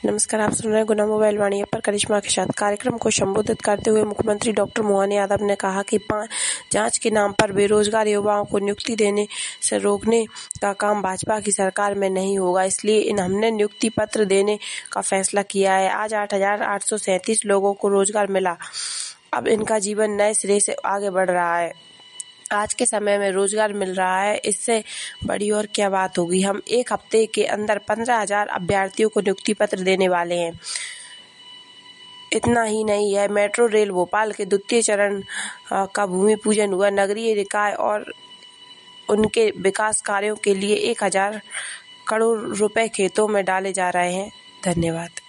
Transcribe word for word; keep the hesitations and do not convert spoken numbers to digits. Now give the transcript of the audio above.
नमस्कार, आप सुन रहे हैं गुना मोबाइल वाणी पर करिश्मा के साथ। कार्यक्रम को संबोधित करते हुए मुख्यमंत्री डॉक्टर मोहन यादव ने कहा कि जांच के नाम पर बेरोजगार युवाओं को नियुक्ति देने से रोकने का काम भाजपा की सरकार में नहीं होगा, इसलिए इन हमने नियुक्ति पत्र देने का फैसला किया है। आज आठ हजार आठ सौ सैंतीस लोगों को रोजगार मिला। अब इनका जीवन नए सिरे से आगे बढ़ रहा है। आज के समय में रोजगार मिल रहा है, इससे बड़ी और क्या बात होगी। हम एक हफ्ते के अंदर पंद्रह हजार अभ्यर्थियों को नियुक्ति पत्र देने वाले हैं। इतना ही नहीं है, मेट्रो रेल भोपाल के द्वितीय चरण का भूमि पूजन हुआ। नगरीय निकाय और उनके विकास कार्यों के लिए एक हजार करोड़ रुपए खेतों में डाले जा रहे हैं। धन्यवाद।